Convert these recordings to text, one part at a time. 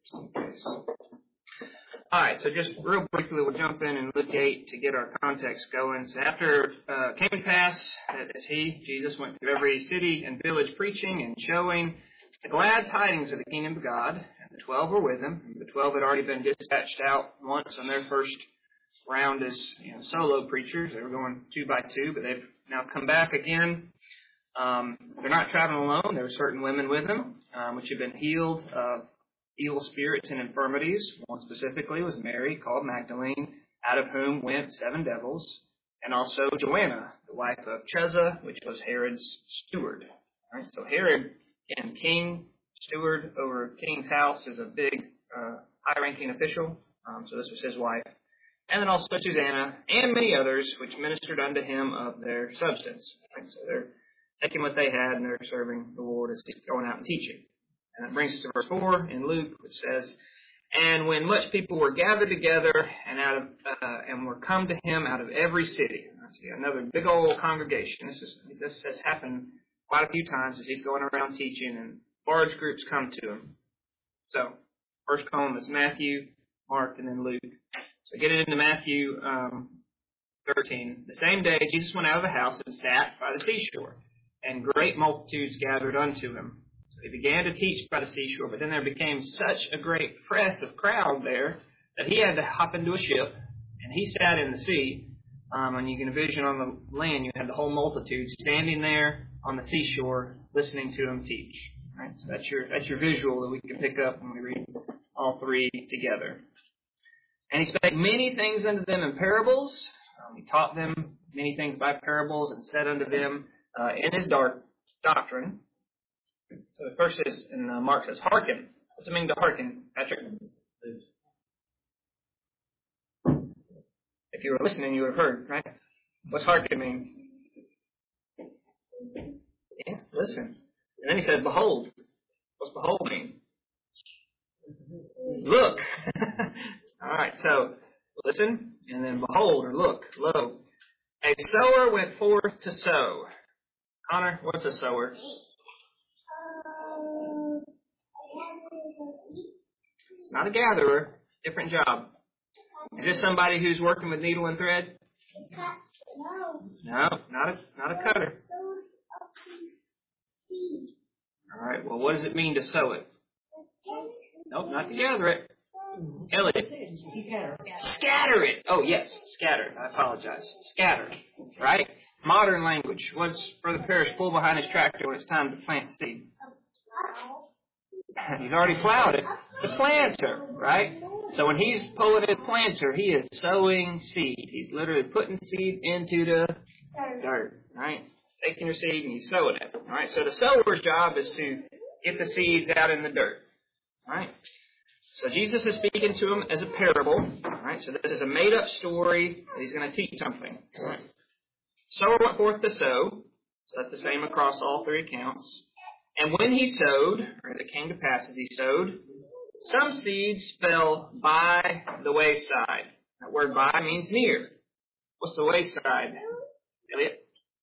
All right, so just real briefly, we'll jump in and Luke 8 to get our context going. So after it came to pass that as Jesus, went through every city and village preaching and showing the glad tidings of the kingdom of God, and the 12 were with him. The 12 had already been dispatched out once on their first round as solo preachers. They were going 2 by 2, but they've now come back again. They're not traveling alone. There were certain women with them, which had been healed of evil spirits and infirmities. One specifically was Mary, called Magdalene, out of whom went 7 devils, and also Joanna, the wife of Chuza, which was Herod's steward. All right, so Herod, again, king, steward over king's house, is a big, high-ranking official. So this was his wife. And then also Susanna and many others, which ministered unto him of their substance. Right, so they're taking what they had and they're serving the Lord as he's going out and teaching. And that brings us to verse 4 in Luke, which says, "And when much people were gathered together and were come to him out of every city." So another big old congregation. This has happened quite a few times as he's going around teaching, and large groups come to him. So first column is Matthew, Mark, and then Luke. So getting into Matthew 13. "The same day Jesus went out of the house and sat by the seashore, and great multitudes gathered unto him. So he began to teach by the seashore, but then there became such a great press of crowd there that he had to hop into a ship, and he sat in the sea." And you can envision on the land, you had the whole multitude standing there on the seashore listening to him teach. Right? So that's your visual that we can pick up when we read all 3 together. "And he spake many things unto them in parables." He taught them many things by parables and said unto them in his doctrine. So the first is, in Mark says, "Hearken." What's it mean to hearken, Patrick? If you were listening, you would have heard, right? What's hearken mean? Yeah, listen. And then he said, "Behold." What's behold mean? Look. All right, so listen, and then behold, or look, lo. "A sower went forth to sow." Connor, what's a sower? It's not a gatherer. Different job. Is this somebody who's working with needle and thread? No, not a cutter. All right, well, what does it mean to sow it? Nope, not to gather it. Ellie. Scatter it. Oh, yes, scatter. I apologize. Scatter. Right? Modern language. What's Brother Parrish pull behind his tractor when it's time to plant seed? He's already plowed it. The planter, right? So when he's pulling his planter, he is sowing seed. He's literally putting seed into the dirt, right? Taking your seed and he's sowing it, right? So the sower's job is to get the seeds out in the dirt, right? So Jesus is speaking to him as a parable, right? So this is a made-up story that he's going to teach something. Right? Sower went forth to sow. So that's the same across all 3 accounts. "And when he sowed," or as it came to pass as he sowed, "some seeds fell by the wayside." That word "by" means near. What's the wayside, Elliot?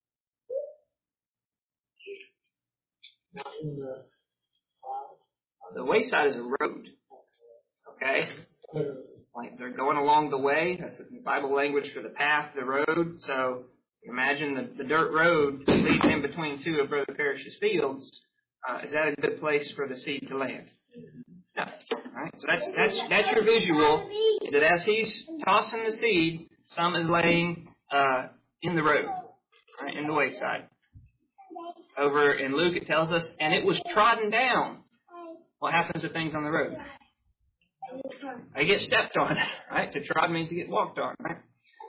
The wayside is a road. Okay? Like they're going along the way. That's the Bible language for the path, the road. So imagine the dirt road that leads in between 2 of Brother Parrish's fields. Is that a good place for the seed to land? No. Right? So that's your visual. Is that as he's tossing the seed, some is laying in the road, right, in the wayside. Over in Luke it tells us, "And it was trodden down." What happens to things on the road? They get stepped on, right? To trod means to get walked on, right?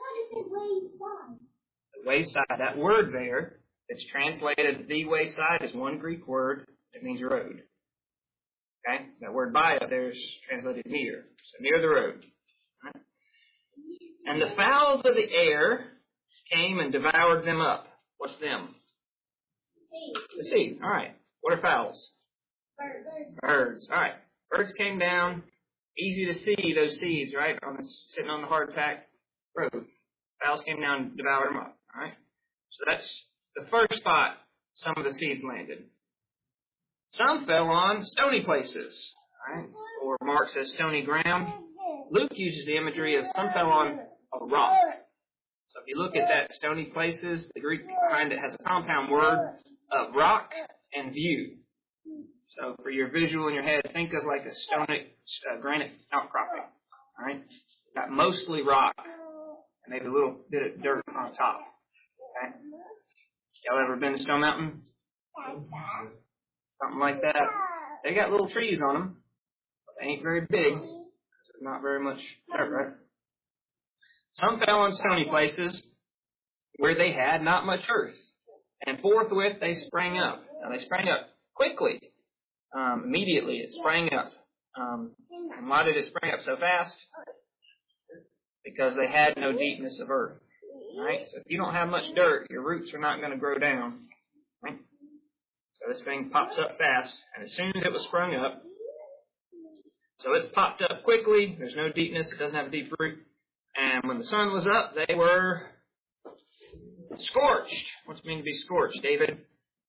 The wayside, that word there, it's translated the wayside, is one Greek word. It means road. Okay? That word "by" up there is translated near. So near the road. Right? "And the fowls of the air came and devoured them up." What's them? The seed. All right. What are fowls? Birds. All right. Birds came down. Easy to see those seeds, right? Sitting on the hard-packed road. Fowls came down and devoured them up. All right. So that's the first spot some of the seeds landed. Some fell on stony places. Right? or Mark says stony ground. Luke uses the imagery of some fell on a rock. So if you look at that stony places, the Greek behind it has a compound word of rock and view. So for your visual in your head, think of like a stony granite outcropping. All right, got mostly rock and maybe a little bit of dirt on top. Okay, y'all ever been to Stone Mountain? Something like that. They got little trees on them. They ain't very big. There's not very much dirt, right? Some fell on stony places where they had not much earth. And forthwith they sprang up. Now they sprang up quickly. Immediately it sprang up. And why did it spring up so fast? Because they had no deepness of earth. Right? So if you don't have much dirt, your roots are not going to grow down. Right? So this thing pops up fast, and as soon as it was sprung up, so it's popped up quickly, there's no deepness, it doesn't have a deep root, and when the sun was up, they were scorched. What's it mean to be scorched, David?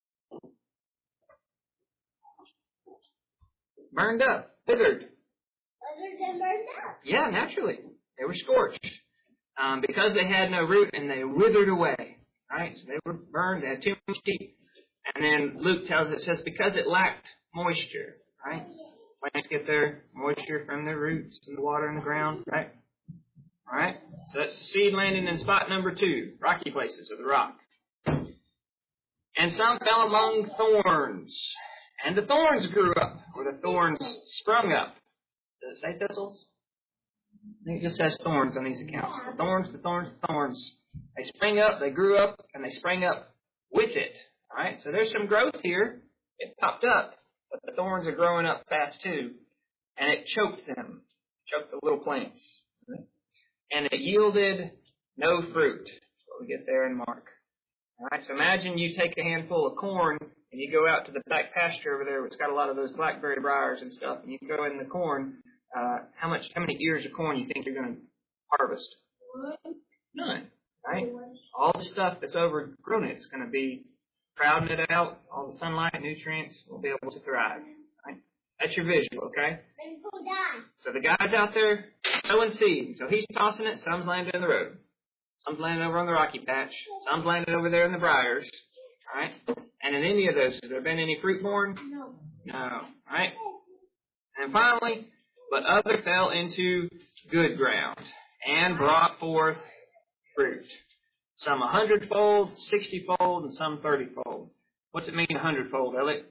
Burned up, withered. Withered and burned up? Yeah, naturally. They were scorched. Because they had no root, and they withered away. Right? So they were burned, they had too much heat. And then Luke tells it, says, because it lacked moisture, right? Plants get their moisture from their roots and the water in the ground, right? All right? So that's the seed landing in spot number 2, rocky places, or the rock. And some fell among thorns, and the thorns grew up, or the thorns sprung up. Does it say thistles? I think it just says thorns on these accounts. The thorns, the thorns, the thorns. They sprang up, they grew up, and they sprang up with it. All right, so there's some growth here. It popped up, but the thorns are growing up fast too. And it choked them, choked the little plants. And it yielded no fruit. That's what we get there in Mark. All right, so imagine you take a handful of corn and you go out to the back pasture over there. It's got a lot of those blackberry briars and stuff. And you go in the corn. How many ears of corn you think you're going to harvest? None. Right? All the stuff that's overgrown it's going to be crowding it out, all the sunlight, nutrients, will be able to thrive. Right? That's your visual, okay? So the guy's out there sowing seed. So he's tossing it. Some's landing in the road. Some's landing over on the rocky patch. Some's landing over there in the briars. All right? And in any of those, has there been any fruit born? No. All right? And finally, but other fell into good ground and brought forth fruit. Some 100-fold, 60-fold, and some 30-fold. What's it mean 100-fold, Elliot?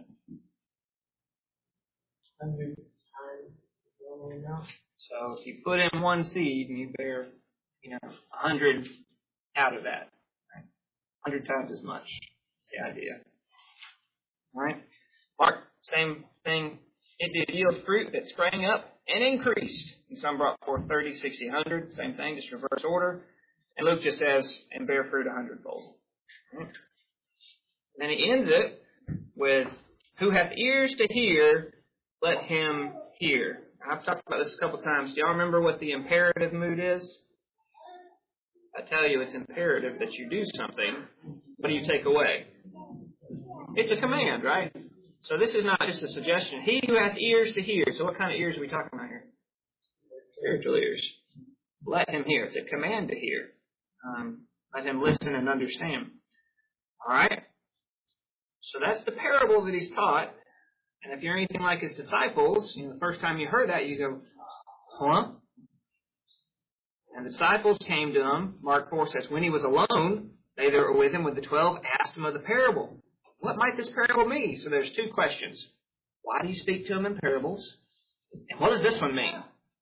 100 times. So if you put in one seed and you bear, 100 out of that. Right? 100 times as much. That's the idea. All right? Mark, same thing. It did yield fruit that sprang up and increased. And some brought forth 30, 60, 100. Same thing, just reverse order. And Luke just says, and bear fruit 100-fold. Right? And then he ends it with, who hath ears to hear, let him hear. I've talked about this a couple times. Do y'all remember what the imperative mood is? I tell you, it's imperative that you do something. What do you take away? It's a command, right? So this is not just a suggestion. He who hath ears to hear. So what kind of ears are we talking about here? Spiritual ears. Let him hear. It's a command to hear. Let him listen and understand. All right? So that's the parable that he's taught. And if you're anything like his disciples, the first time you heard that, you go, huh? And the disciples came to him. Mark 4 says, when he was alone, they that were with him with the 12 asked him of the parable. What might this parable mean? So there's 2 questions. Why do you speak to him in parables? And what does this one mean?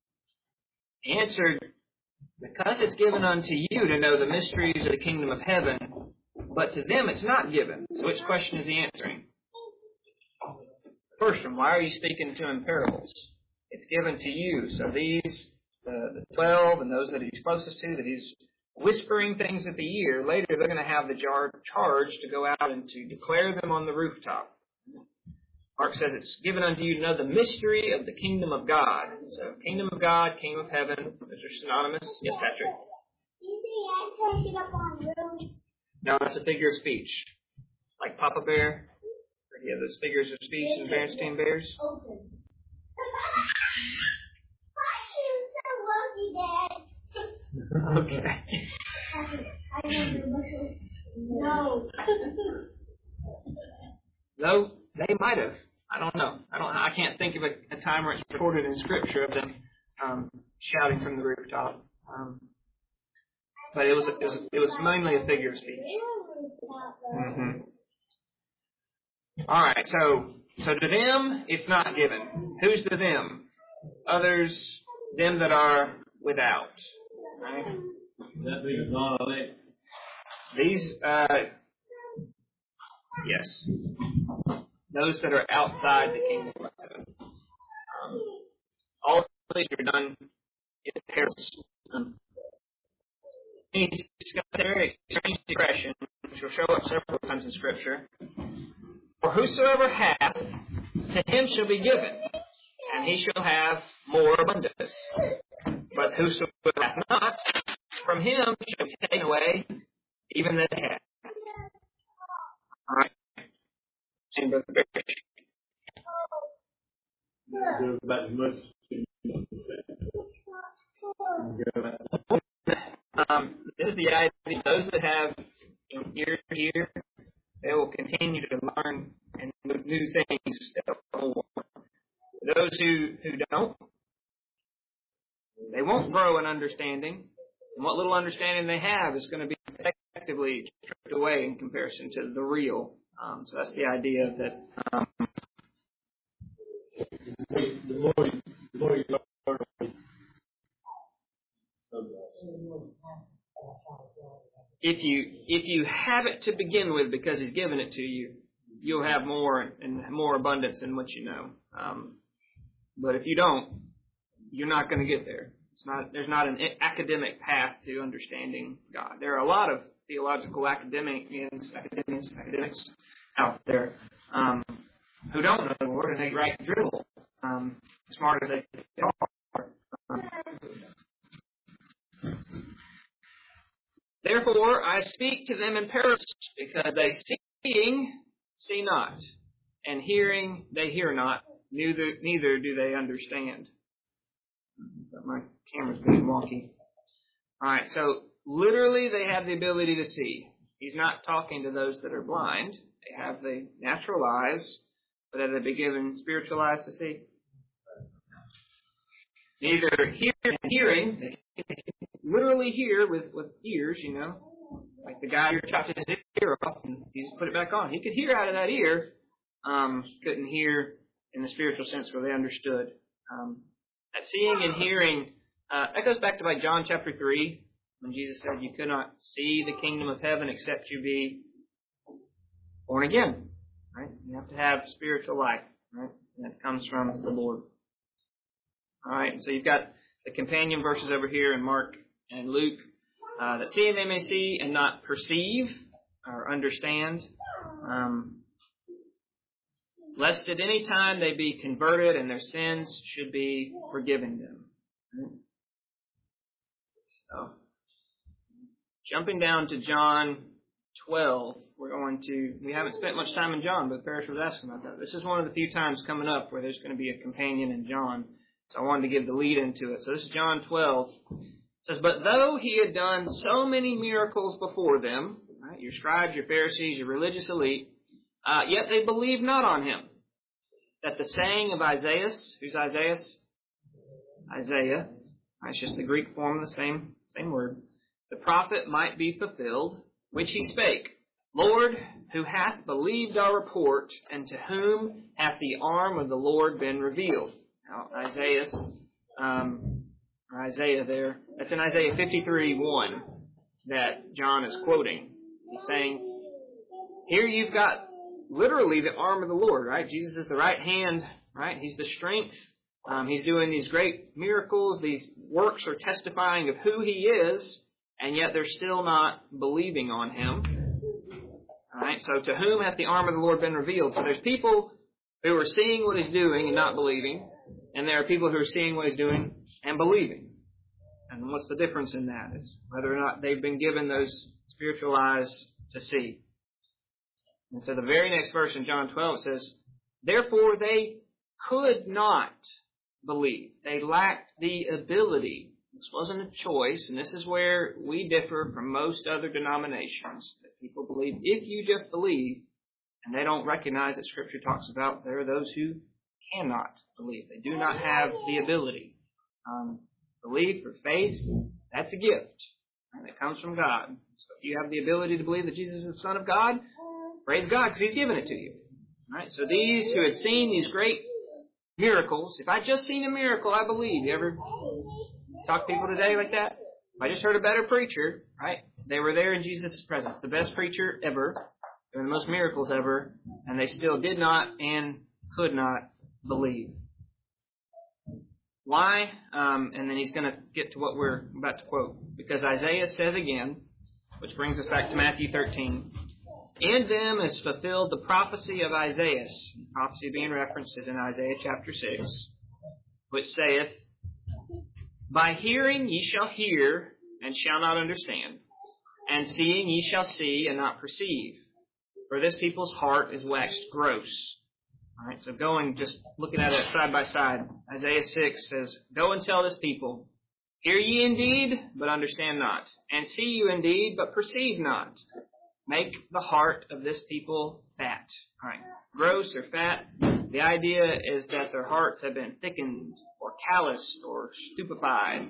He answered, because it's given unto you to know the mysteries of the kingdom of heaven, but to them it's not given. So which question is he answering? First one, why are you speaking to him in parables? It's given to you. So these, the 12 and those that he's closest to, that he's whispering things at the ear, later they're going to have the charge to go out and to declare them on the rooftop. Mark says it's given unto you to know the mystery of the kingdom of God. So kingdom of God, kingdom of heaven, those are synonymous. Yes, Patrick? Do you think I take it up on roofs? No, that's a figure of speech. Like Papa Bear. Yeah, those figures of speech and Berenstain Bears. Open. Okay. No. Though they might have. I don't know. I can't think of a time where it's recorded in Scripture of them shouting from the rooftop. But it was mainly a figure of speech. Mm-hmm. All right. So to them, it's not given. Who's the them? Others, them that are without. Right? That means non-elect. These, yes, those that are outside the kingdom of heaven. All of these are done in parables. He's got a very strange expression, which will show up several times in Scripture. For whosoever hath, to him shall be given, and he shall have more abundance. But whosoever hath not, from him shall be taken away, even that he hath. All right. Same brother Barish. Go back as much. This is the idea. Those that have ear to hear, they will continue to learn and new things. Those who don't, they won't grow in understanding. And what little understanding they have is going to be effectively stripped away in comparison to the real. So that's the idea that The more you learn. if you have it to begin with because He's given it to you, you'll have more and more abundance in what you know. But if you don't, you're not going to get there. There's not an academic path to understanding God. There are a lot of theological academics out there who don't know the Lord and they write drivel, smart as they are. Therefore, I speak to them in parables, because they seeing see not, and hearing they hear not, neither do they understand. My camera's being wonky. All right, so literally they have the ability to see. He's not talking to those that are blind. They have the natural eyes, but have they been given spiritual eyes to see? Neither hearing, they can literally hear with ears, like the guy who chopped his ear off and he just put it back on. He could hear out of that ear, couldn't hear in the spiritual sense where they understood. That seeing and hearing, that goes back to like John chapter 3, when Jesus said you could not see the kingdom of heaven except you be born again. Right? You have to have spiritual life, right? And that comes from the Lord. All right, so you've got the companion verses over here in Mark and Luke. That seeing they may see and not perceive or understand, lest at any time they be converted and their sins should be forgiven them. Right? So, jumping down to John 12, we haven't spent much time in John, but Parrish was asking about that. This is one of the few times coming up where there's going to be a companion in John. So I wanted to give the lead into it. So this is John 12. It says, but though he had done so many miracles before them, right, your scribes, your Pharisees, your religious elite, yet they believed not on him. That the saying of Isaiah, who's Isaiah? Isaiah. It's just the Greek form of the same word. The prophet might be fulfilled, which he spake. Lord, who hath believed our report, and to whom hath the arm of the Lord been revealed? Now, Isaiah there, that's in Isaiah 53:1 that John is quoting. He's saying, here you've got literally the arm of the Lord, right? Jesus is the right hand, right? He's the strength. He's doing these great miracles. These works are testifying of who he is, and yet they're still not believing on him. All right, so to whom hath the arm of the Lord been revealed? So there's people who are seeing what he's doing and not believing, and there are people who are seeing what he's doing and believing. And what's the difference in that? Is whether or not they've been given those spiritual eyes to see. And so the very next verse in John 12 says, therefore they could not believe. They lacked the ability. This wasn't a choice, and this is where we differ from most other denominations. That people believe if you just believe, and they don't recognize that Scripture talks about there are those who cannot believe. They do not have the ability. Belief or faith, that's a gift. And it comes from God. So if you have the ability to believe that Jesus is the Son of God, praise God because He's given it to you. All right? So these who had seen these great miracles, if I just seen a miracle, I believe. You ever talk to people today like that? If I just heard a better preacher, right? They were there in Jesus' presence. The best preacher ever. Doing the most miracles ever. And they still did not and could not believe. Why? And then he's going to get to what we're about to quote. Because Isaiah says again, which brings us back to Matthew 13, in them is fulfilled the prophecy of Isaiah. The prophecy being referenced is in Isaiah chapter 6, which saith, by hearing ye shall hear, and shall not understand, and seeing ye shall see, and not perceive. For this people's heart is waxed gross. All right, so just looking at it side by side, Isaiah 6 says, go and tell this people, hear ye indeed, but understand not, and see you indeed, but perceive not. Make the heart of this people fat. All right, gross or fat, the idea is that their hearts have been thickened, or calloused, or stupefied.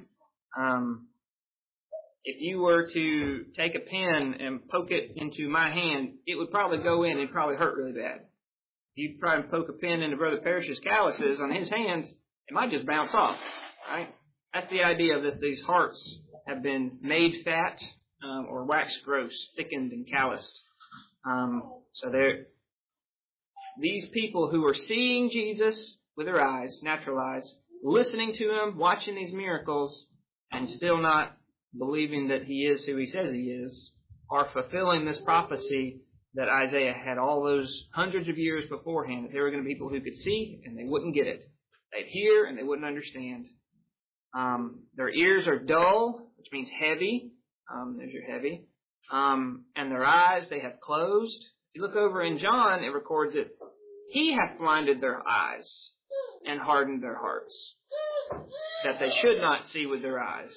If you were to take a pin and poke it into my hand, it would probably go in and probably hurt really bad. You'd try and poke a pin into Brother Parrish's calluses on his hands, it might just bounce off, right? That's the idea of this. These hearts have been made fat or waxed gross, thickened and calloused. So these people who are seeing Jesus with their eyes, natural eyes, listening to Him, watching these miracles, and still not believing that He is who He says He is, are fulfilling this prophecy that Isaiah had all those hundreds of years beforehand, that there were going to be people who could see and they wouldn't get it. They'd hear and they wouldn't understand. Their ears are dull, which means heavy. There's your heavy. And their eyes they have closed. If you look over in John, it records it. He hath blinded their eyes and hardened their hearts, that they should not see with their eyes.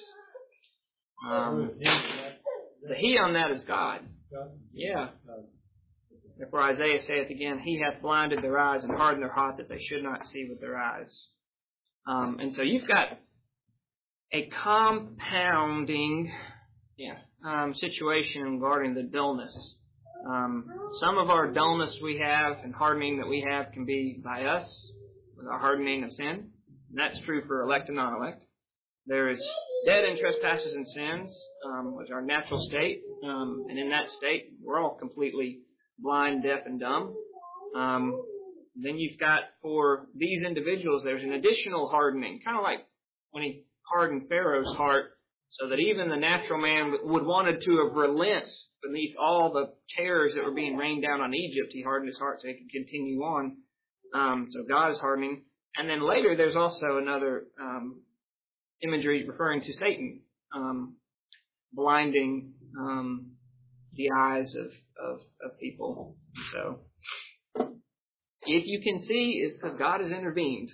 The He on that is God. Yeah. Therefore Isaiah saith again, He hath blinded their eyes and hardened their heart that they should not see with their eyes. And so you've got a compounding situation regarding the dullness. Some of our dullness we have and hardening that we have can be by us, with our hardening of sin. And that's true for elect and non-elect. There is dead in trespasses and sins, was our natural state. And in that state, we're all completely blind, deaf, and dumb. Then you've got, for these individuals, there's an additional hardening, kind of like when He hardened Pharaoh's heart, so that even the natural man would wanted to have relent beneath all the terrors that were being rained down on Egypt. He hardened his heart so he could continue on. So God is hardening. And then later there's also another imagery referring to Satan, blinding the eyes of people. So if you can see, it's because God has intervened.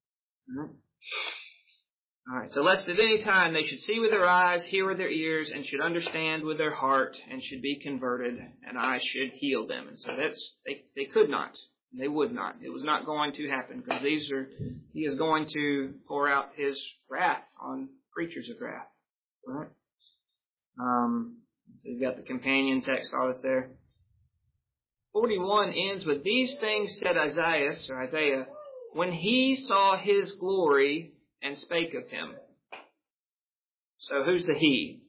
All right, so lest at any time they should see with their eyes, hear with their ears, and should understand with their heart, and should be converted, and I should heal them. And so they could not. They would not. It was not going to happen, because He is going to pour out His wrath on preachers of wrath. All right? So you've got the companion text, all that's there. 41 ends with, these things said Isaiah, when he saw His glory and spake of Him. So who's the he?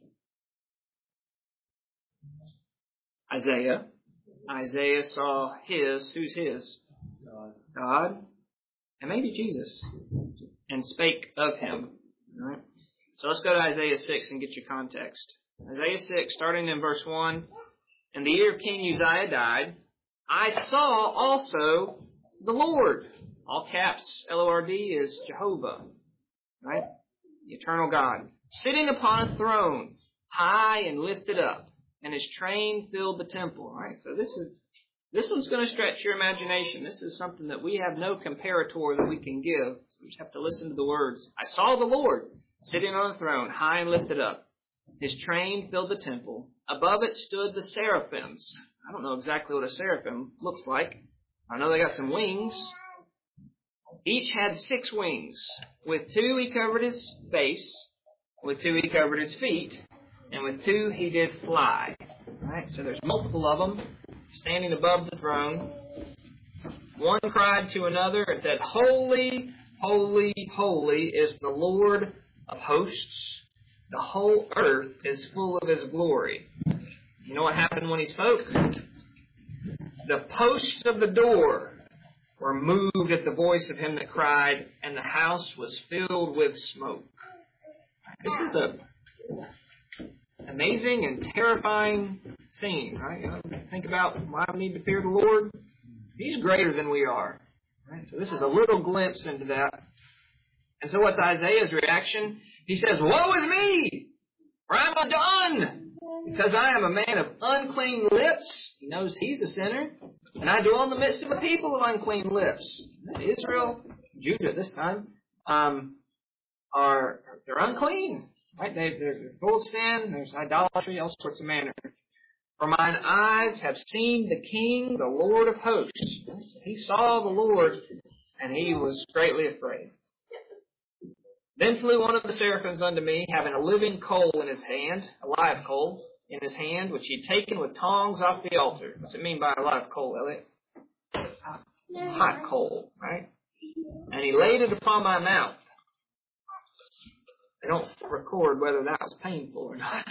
Isaiah. Isaiah saw who's his? God. And maybe Jesus. And spake of Him. All right. So let's go to Isaiah 6 and get your context. Isaiah 6, starting in verse 1. In the year of King Uzziah died, I saw also the Lord. All caps, Lord, is Jehovah. Right? The eternal God. Sitting upon a throne, high and lifted up, and His train filled the temple. Right? So this one's going to stretch your imagination. This is something that we have no comparator that we can give. We just have to listen to the words. I saw the Lord sitting on a throne, high and lifted up. His train filled the temple. Above it stood the seraphims. I don't know exactly what a seraphim looks like. I know they got some wings. Each had 6 wings. With 2 he covered his face. With 2 he covered his feet. And with 2 he did fly. All right, so there's multiple of them standing above the throne. One cried to another and said, Holy, holy, holy is the Lord of hosts. The whole earth is full of his glory. You know what happened when he spoke? The posts of the door were moved at the voice of him that cried, and the house was filled with smoke. This is a amazing and terrifying scene, right? Think about why we need to fear the Lord. He's greater than we are. Right? So this is a little glimpse into that. And so what's Isaiah's reaction? He says, Woe is me! For I am undone! Because I am a man of unclean lips. He knows he's a sinner. And I dwell in the midst of a people of unclean lips. Israel, Judah this time, they're unclean. Right? They're full of sin. There's idolatry, all sorts of manner. For mine eyes have seen the King, the Lord of hosts. He saw the Lord, and he was greatly afraid. Then flew one of the seraphims unto me, having a living coal in his hand, a live coal in his hand, which he had taken with tongs off the altar. What's it mean by a live coal, Elliot? Hot coal, right? And he laid it upon my mouth. They don't record whether that was painful or not.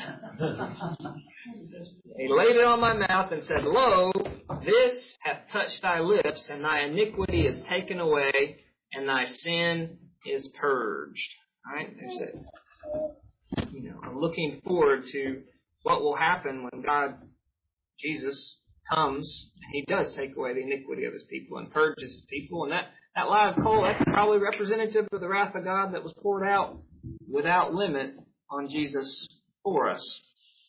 He laid it on my mouth and said, Lo, this hath touched thy lips, and thy iniquity is taken away, and thy sin is purged. All right? There's it. I'm looking forward to what will happen when God, Jesus, comes, and he does take away the iniquity of his people and purges his people. And that live coal, that's probably representative of the wrath of God that was poured out without limit on Jesus for us.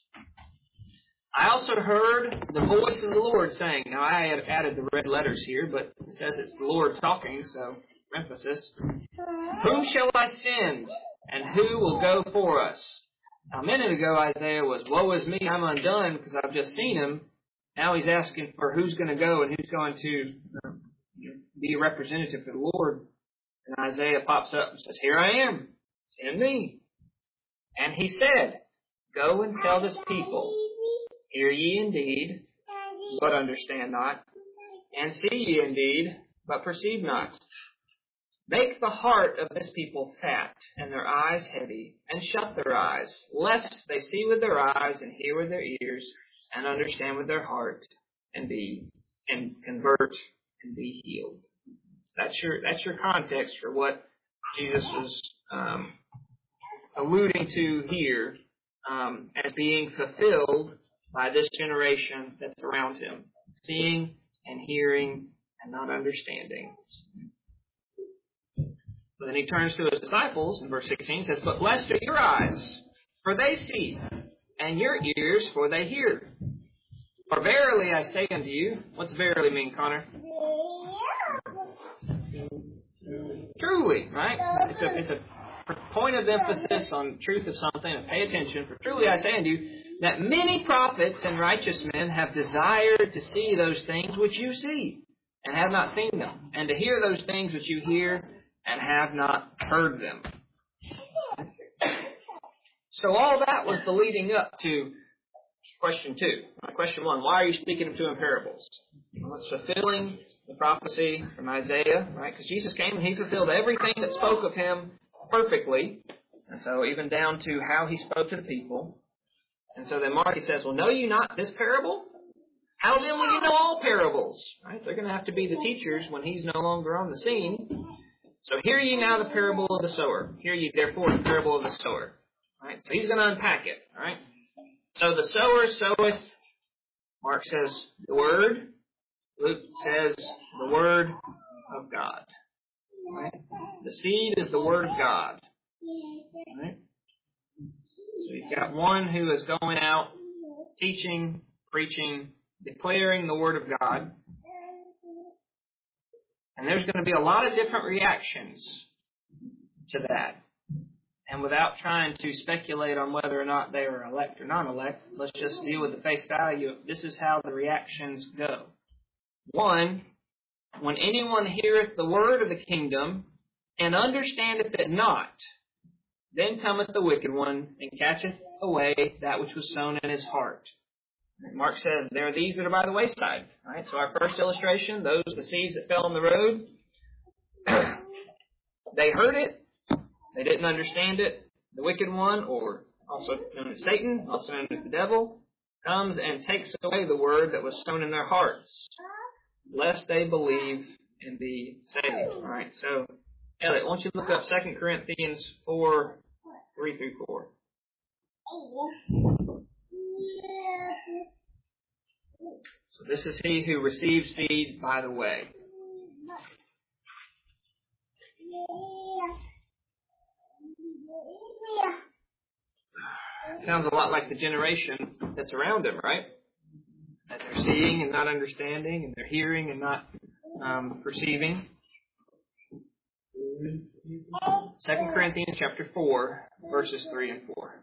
I also heard the voice of the Lord saying, now I have added the red letters here, but it says it's the Lord talking, so emphasis. Whom shall I send, and who will go for us? Now, a minute ago, Isaiah was, Woe is me, I'm undone, because I've just seen him. Now he's asking for who's going to go and who's going to be a representative for the Lord. And Isaiah pops up and says, Here I am, send me. And he said, Go and tell this people, Hear ye indeed, but understand not, and see ye indeed, but perceive not. Make the heart of this people fat, and their eyes heavy, and shut their eyes, lest they see with their eyes, and hear with their ears, and understand with their heart, and convert, and be healed. That's your context for what Jesus was alluding to here as being fulfilled by this generation that's around him, seeing and hearing and not understanding. But then he turns to his disciples in verse 16 says, But blessed are your eyes, for they see, and your ears, for they hear. For verily I say unto you, what's verily mean, Connor? Truly, right? It's a point of emphasis on truth of something, and pay attention. For truly I say unto you, that many prophets and righteous men have desired to see those things which you see, and have not seen them, and to hear those things which you hear, and have not heard them. So all that was the leading up to question 2. Question 1, why are you speaking to in parables? Well, it's fulfilling the prophecy from Isaiah, right? Because Jesus came and he fulfilled everything that spoke of him perfectly. And so even down to how he spoke to the people. And so then Mark says, well, know you not this parable? How then will you know all parables? Right? They're going to have to be the teachers when he's no longer on the scene. So hear ye now the parable of the sower. Hear ye therefore the parable of the sower. Right? So he's going to unpack it. All right? So the sower soweth, Mark says, the word. Luke says, the word of God. Right? The seed is the word of God. Right? So you've got one who is going out, teaching, preaching, declaring the word of God. And there's going to be a lot of different reactions to that. And without trying to speculate on whether or not they are elect or non-elect, let's just deal with the face value. This is how the reactions go. 1, when anyone heareth the word of the kingdom, and understandeth it not, then cometh the wicked one, and catcheth away that which was sown in his heart. Mark says, there are these that are by the wayside. All right, so our first illustration, those the seeds that fell on the road, they heard it, they didn't understand it. The wicked one, or also known as Satan, also known as the devil, comes and takes away the word that was sown in their hearts, lest they believe and be saved. All right, so Elliot, why don't you look up 2 Corinthians 4, 3 through 4. So this is he who received seed by the way. It sounds a lot like the generation that's around him, right? That they're seeing and not understanding, and they're hearing and not perceiving. 2 Corinthians chapter 4, verses 3 and 4.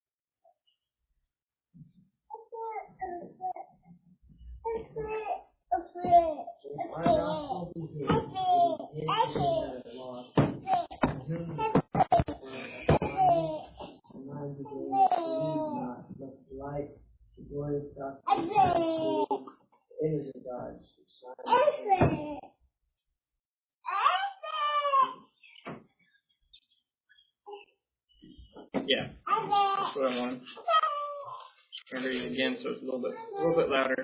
Yeah, that's what I want. I'll read it again so it's a little bit louder.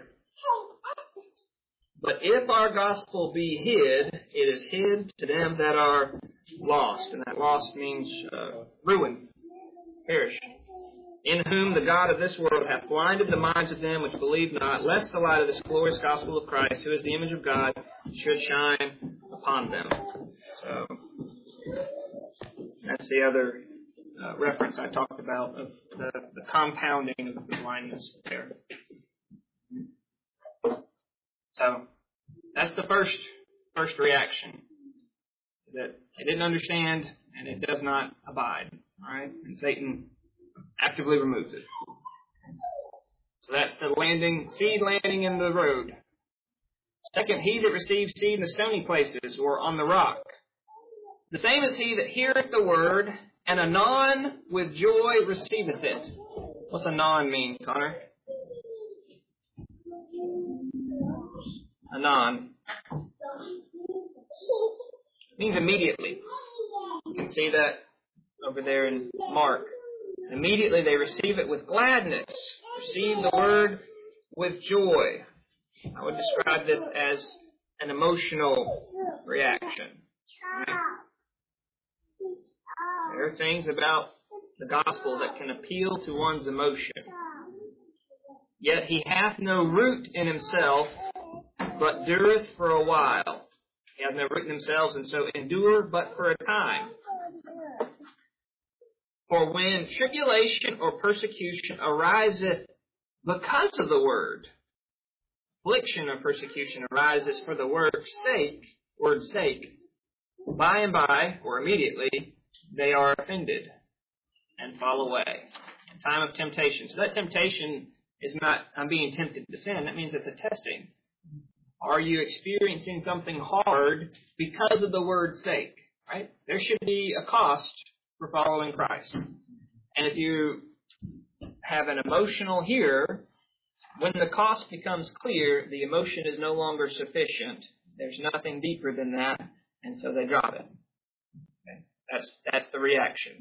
But if our gospel be hid, it is hid to them that are lost. And that lost means ruin, perish. In whom the God of this world hath blinded the minds of them which believe not, lest the light of this glorious gospel of Christ, who is the image of God, should shine upon them. So, that's the other reference I talked about of the compounding of the blindness there. So, that's the first reaction. Is that they didn't understand and it does not abide. Alright? And Satan actively removes it. So that's the seed landing in the road. Second, he that receives seed in the stony places or on the rock. The same is he that heareth the word, and anon with joy receiveth it. What's anon mean, Connor? Anon means immediately. You can see that over there in Mark. Immediately they receive it with gladness. Receive the word with joy. I would describe this as an emotional reaction. Right? There are things about the gospel that can appeal to one's emotion. Yet he hath no root in himself, but dureth for a while. He hath no root in themselves, and so endure but for a time. For when tribulation or persecution ariseth because of the word, affliction or persecution arises for the word's sake, by and by, or immediately, they are offended and fall away. In time of temptation. So that temptation is not, I'm being tempted to sin. That means it's a testing. Are you experiencing something hard because of the word's sake? Right? There should be a cost for following Christ. And if you have an emotional hearer, when the cost becomes clear, the emotion is no longer sufficient. There's nothing deeper than that, and so they drop it. Okay? That's the reaction.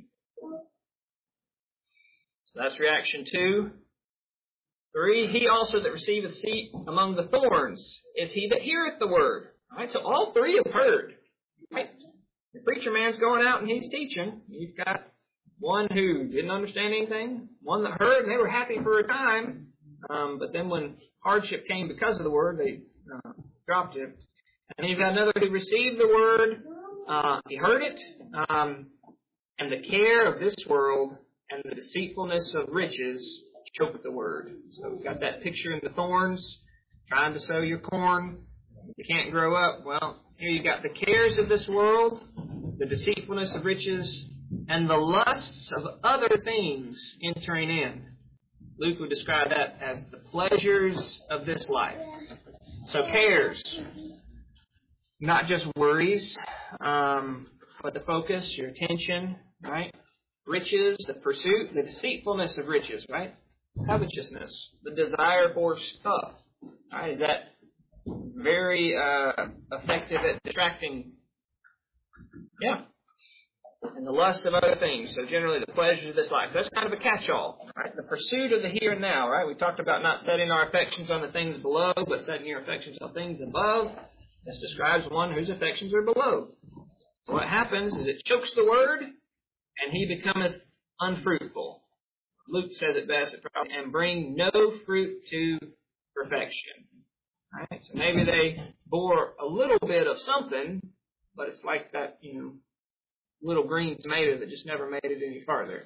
So that's reaction 2. 3, he also that receiveth seed among the thorns is he that heareth the word. All right, so all 3 have heard. Right? The preacher man's going out and he's teaching. You've got one who didn't understand anything, one that heard and they were happy for a time, but then when hardship came because of the word, they dropped it. And then you've got another who received the word, he heard it, and the care of this world and the deceitfulness of riches choked the word. So we've got that picture in the thorns, trying to sow your corn. You can't grow up. Well, here you've got the cares of this world the deceitfulness of riches, and the lusts of other things entering in. Luke would describe that as the pleasures of this life. So cares, not just worries, but the focus, your attention, right? Riches, the pursuit, the deceitfulness of riches, right? Covetousness, the desire for stuff, right? Is that very effective at distracting? Yeah. And the lust of other things. So generally the pleasures of this life. That's kind of a catch-all, right? The pursuit of the here and now, right? We talked about not setting our affections on the things below, but setting your affections on things above. This describes one whose affections are below. So what happens is it chokes the word, and he becometh unfruitful. Luke says it best, and bring no fruit to perfection. Right? So maybe they bore a little bit of something, but it's like that, little green tomato that just never made it any farther.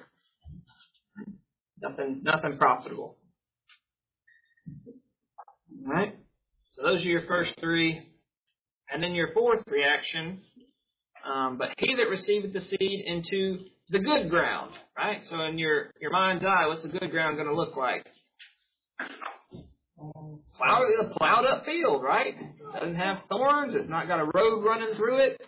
Nothing profitable. All right? So those are your first three. And then your fourth reaction, but he that receiveth the seed into the good ground, right? So in your mind's eye, what's the good ground going to look like? Plowed up field, right? Doesn't have thorns. It's not got a road running through it.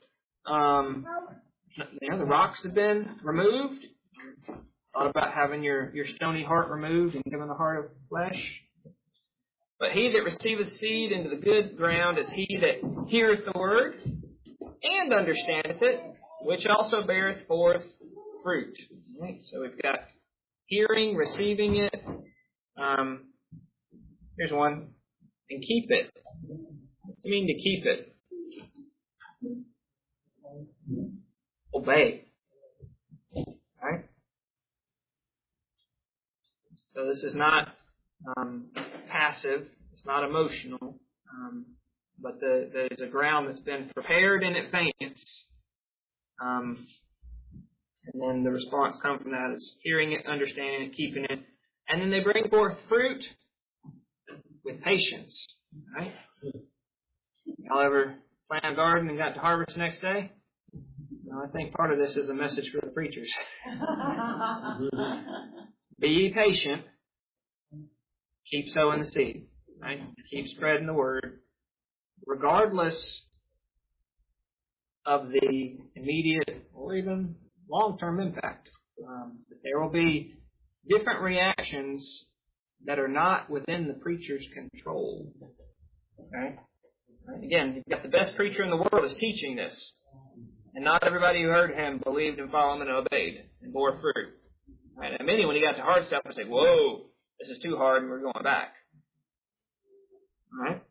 The rocks have been removed. Thought about having your stony heart removed and given the heart of flesh. But he that receiveth seed into the good ground is he that heareth the word and understandeth it, which also beareth forth fruit. Right? So we've got hearing, receiving it. Here's one. And keep it. What's it mean to keep it? Obey. Right? So this is not passive. It's not emotional. But there's a ground that's been prepared in advance. And then the response comes from that is hearing it, understanding it, keeping it. And then they bring forth fruit with patience. Right? Y'all ever plant a garden and got to harvest the next day? No, I think part of this is a message for the preachers. Be ye patient. Keep sowing the seed. Right? Keep spreading the word. Regardless of the immediate or even long-term impact. There will be different reactions that are not within the preacher's control. Okay? Again, you've got the best preacher in the world is teaching this. And not everybody who heard him believed and followed him and obeyed and bore fruit. Right? And many, when he got to hard stuff, would say, whoa, this is too hard and we're going back. All right?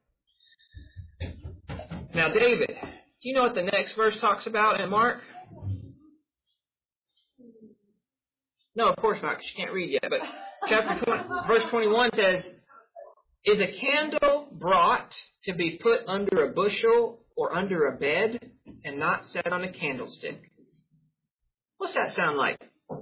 Now, David, do you know what the next verse talks about in Mark? No, of course not, because you can't read yet. But chapter 20, verse 21 says, is a candle brought to be put under a bushel or under a bed and not set on a candlestick? What's that sound like?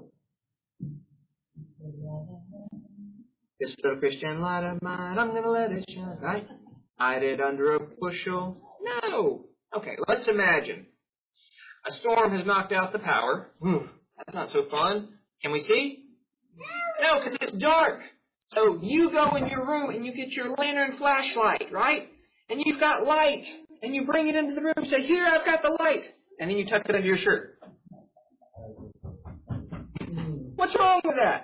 This little Christian light of mine, I'm going to let it shine, right? Hide it under a bushel. No. Okay, let's imagine. A storm has knocked out the power. That's not so fun. Can we see? No, because it's dark. So you go in your room and you get your lantern flashlight, right? And you've got light. And you bring it into the room and say, here, I've got the light. And then you tuck it under your shirt. What's wrong with that?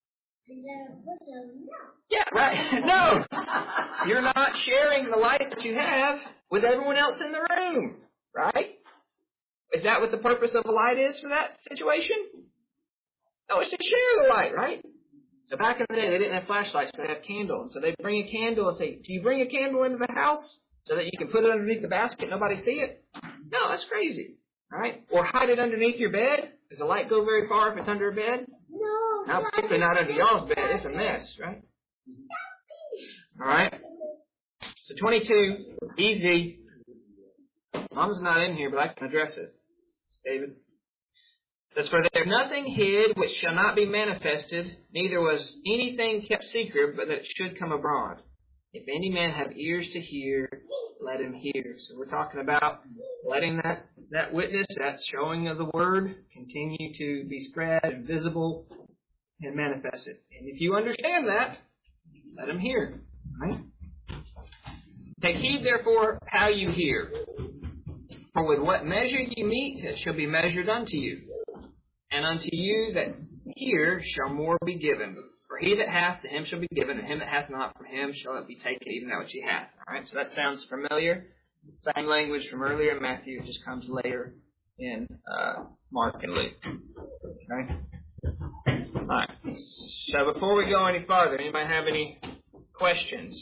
Yeah, right. No. You're not sharing the light that you have with everyone else in the room, right? Is that what the purpose of a light is for that situation? No, it's to share the light, right? So back in the day, they didn't have flashlights, but they had candles. So they bring a candle and say, do you bring a candle into the house so that you can put it underneath the basket, nobody see it? No, that's crazy, right? Or hide it underneath your bed. Does the light go very far if it's under a bed? No. Now, particularly not under y'all's bed. It's a mess, right? All right. So 22, easy. Mom's not in here, but I can address it. David. It says, for there is nothing hid which shall not be manifested, neither was anything kept secret, but that it should come abroad. If any man have ears to hear, let him hear. So we're talking about letting that witness, that showing of the word, continue to be spread and visible and manifested. And if you understand that, let him hear. Right? Take heed, therefore, how you hear. For with what measure you meet, it shall be measured unto you. And unto you that hear shall more be given. For he that hath, to him shall be given, and him that hath not, from him shall it be taken, even that which he hath. All right, so that sounds familiar. Same language from earlier in Matthew. It just comes later in Mark and Luke. Okay? All right. So before we go any farther, anybody have any questions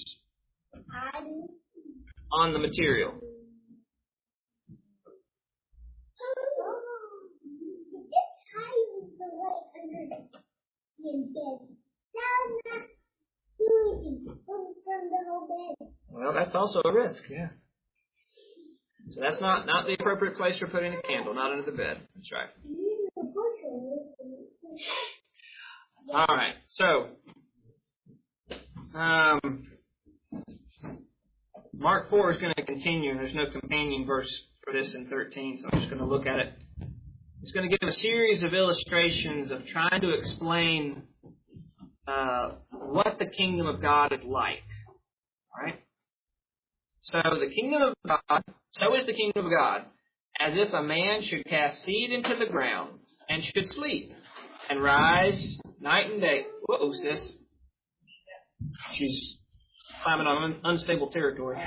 on the material? Well, that's also a risk, yeah. So that's not the appropriate place for putting a candle, not under the bed. That's right. All right, so Mark 4 is going to continue, and there's no companion verse for this in 13, so I'm just going to look at it. It's going to give a series of illustrations of trying to explain what the kingdom of God is like. All right? So the kingdom of God, so is the kingdom of God, as if a man should cast seed into the ground and should sleep and rise night and day. Whoa, sis. She's climbing on unstable territory.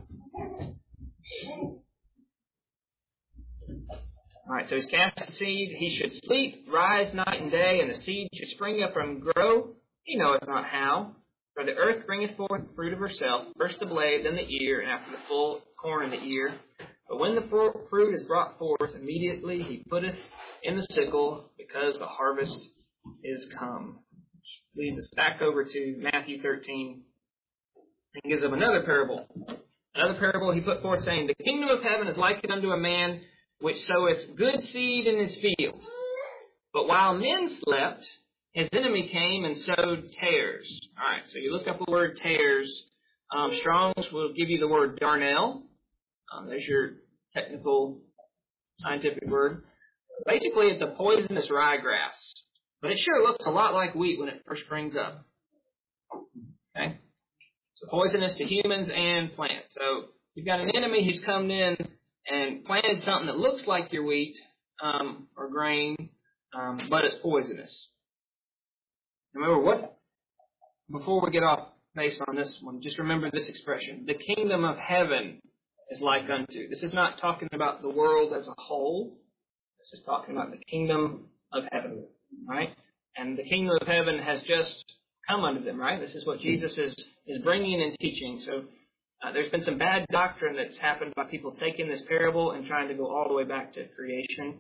All right, so he's cast the seed. He should sleep, rise night and day, and the seed should spring up and grow. He knoweth not how. For the earth bringeth forth the fruit of herself, first the blade, then the ear, and after the full corn in the ear. But when the fruit is brought forth, immediately he putteth in the sickle, because the harvest is come. Which leads us back over to Matthew 13, and gives up another parable. Another parable he put forth, saying, The kingdom of heaven is likened unto a man which soweth good seed in his field. But while men slept, his enemy came and sowed tares. All right, so you look up the word tares. Strong's will give you the word darnel. There's your technical scientific word. Basically, it's a poisonous ryegrass. But it sure looks a lot like wheat when it first springs up. Okay? So poisonous to humans and plants. So you've got an enemy who's come in and planted something that looks like your wheat or grain, but it's poisonous. Remember before we get off base on this one, just remember this expression. The kingdom of heaven is like unto. This is not talking about the world as a whole. This is talking about the kingdom of heaven, right? And the kingdom of heaven has just come unto them, right? This is what Jesus is bringing and teaching. So there's been some bad doctrine that's happened by people taking this parable and trying to go all the way back to creation.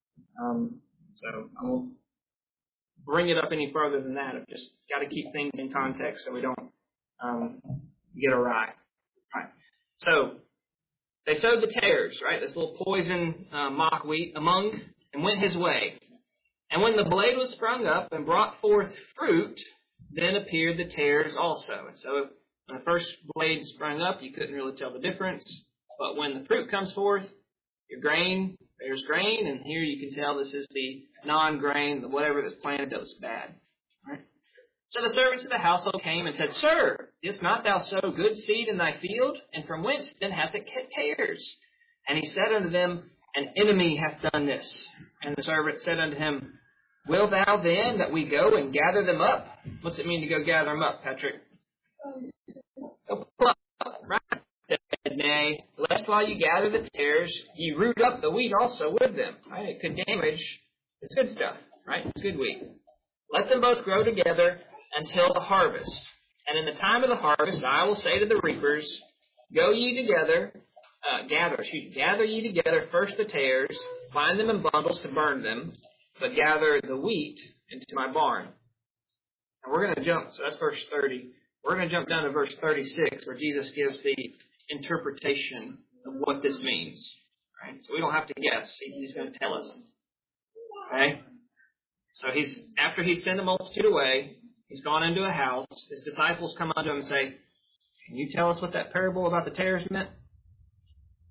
So I won't bring it up any further than that. I've just got to keep things in context so we don't get awry. All right. So they sowed the tares, right? This little poison mock wheat among, and went his way. And when the blade was sprung up and brought forth fruit, then appeared the tares also. And so when the first blade sprung up, you couldn't really tell the difference. But when the fruit comes forth, your grain, there's grain, and here you can tell this is the non-grain, the whatever that's planted that was bad. Right? So the servants of the household came and said, Sir, didst not thou sow good seed in thy field? And from whence then hath it tares? And he said unto them, An enemy hath done this. And the servant said unto him, Will thou then that we go and gather them up? What's it mean to go gather them up, Patrick? Go pluck, right? Nay, lest while you gather the tares, ye root up the wheat also with them. Right? It could damage. It's good stuff, right? It's good wheat. Let them both grow together until the harvest. And in the time of the harvest, I will say to the reapers, Go ye together, gather ye together first the tares, bind them in bundles to burn them, but gather the wheat into my barn. And we're going to jump, so that's verse 30. We're going to jump down to verse 36, where Jesus gives the interpretation of what this means. Right? So we don't have to guess. He's going to tell us. Okay? So after he's sent the multitude away, he's gone into a house. His disciples come unto him and say, Can you tell us what that parable about the tares meant?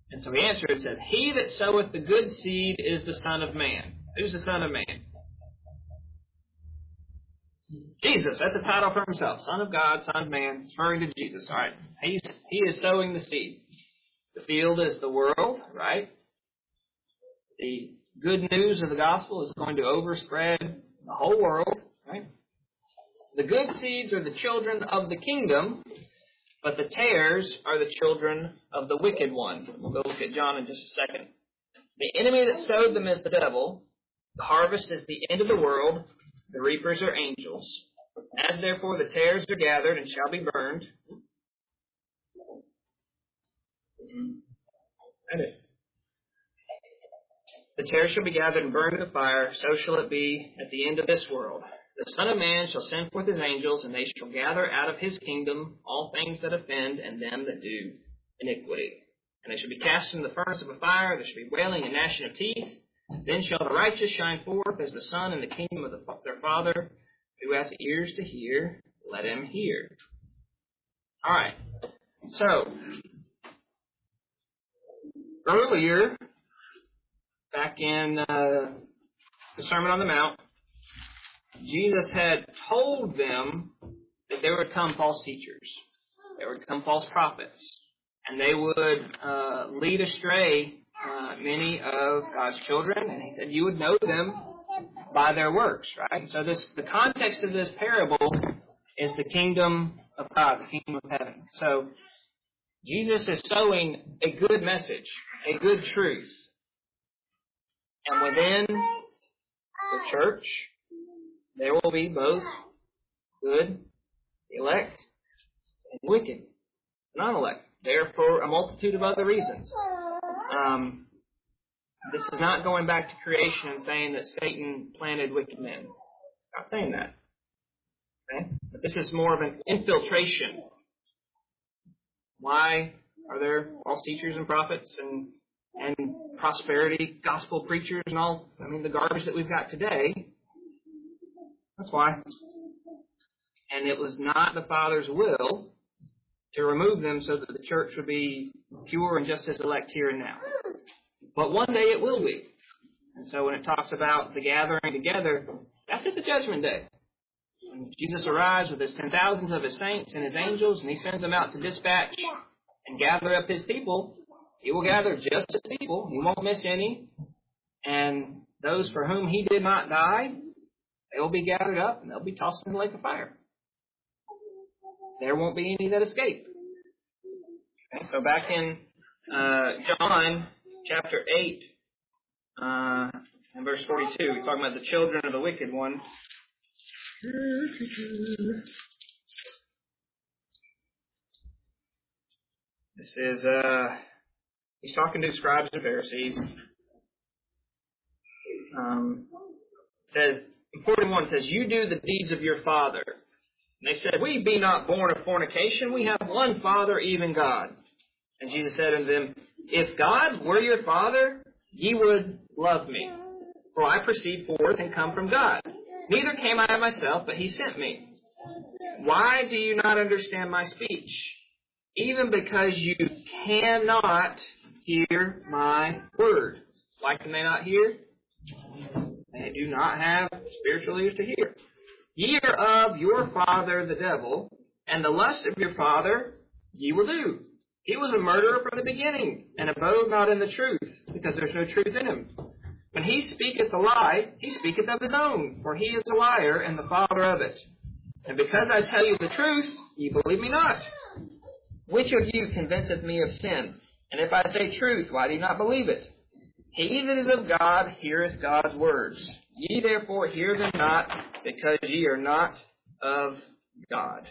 And so he answered and said, He that soweth the good seed is the Son of Man. Who's the Son of Man? Jesus. That's a title for himself. Son of God, Son of Man. It's referring to Jesus. All right. He is sowing the seed. The field is the world, right? The good news of the gospel is going to overspread the whole world, right? The good seeds are the children of the kingdom, but the tares are the children of the wicked one. We'll go look at John in just a second. The enemy that sowed them is the devil. The harvest is the end of the world. The reapers are angels. As therefore the tares are gathered and shall be burned. The tares shall be gathered and burned with fire, so shall it be at the end of this world. The Son of Man shall send forth his angels, and they shall gather out of his kingdom all things that offend and them that do iniquity. And they shall be cast into the furnace of a fire. There shall be wailing and gnashing of teeth. Then shall the righteous shine forth as the sun in the kingdom of their Father. Who hath ears to hear, let him hear. All right. So, earlier, back in the Sermon on the Mount, Jesus had told them that there would come false teachers. There would come false prophets. And they would lead astray many of God's children. And he said you would know them by their works, right? So the context of this parable is the kingdom of God, the kingdom of heaven. So Jesus is sowing a good message, a good truth. And within the church, there will be both good, elect, and wicked, non-elect. There for a multitude of other reasons. This is not going back to creation and saying that Satan planted wicked men. It's not saying that. Okay? But this is more of an infiltration. Why are there false teachers and prophets and prosperity gospel preachers and all, the garbage that we've got today? That's why. And it was not the Father's will to remove them so that the church would be pure and just as elect here and now. But one day it will be. And so when it talks about the gathering together, that's at the judgment day. When Jesus arrives with his 10,000s of his saints and his angels, and he sends them out to dispatch and gather up his people, he will gather just his people. He won't miss any. And those for whom he did not die, they will be gathered up and they'll be tossed in the lake of fire. There won't be any that escape. Okay, so back in John chapter 8 and verse 42, we're talking about the children of the wicked one. This is, he's talking to scribes and Pharisees. Says, 41 says, you do the deeds of your father. And they said, we be not born of fornication. We have one Father, even God. And Jesus said unto them, if God were your Father, ye would love me. For I proceed forth and come from God. Neither came I myself, but he sent me. Why do you not understand my speech? Even because you cannot hear my word. Why can they not hear? They do not have spiritual ears to hear. Ye are of your father the devil, and the lust of your father ye will do. He was a murderer from the beginning, and abode not in the truth, because there's no truth in him. When he speaketh a lie, he speaketh of his own, for he is a liar and the father of it. And because I tell you the truth, ye believe me not. Which of you convinceth me of sin? And if I say truth, why do you not believe it? He that is of God heareth God's words. Ye therefore hear them not, because ye are not of God.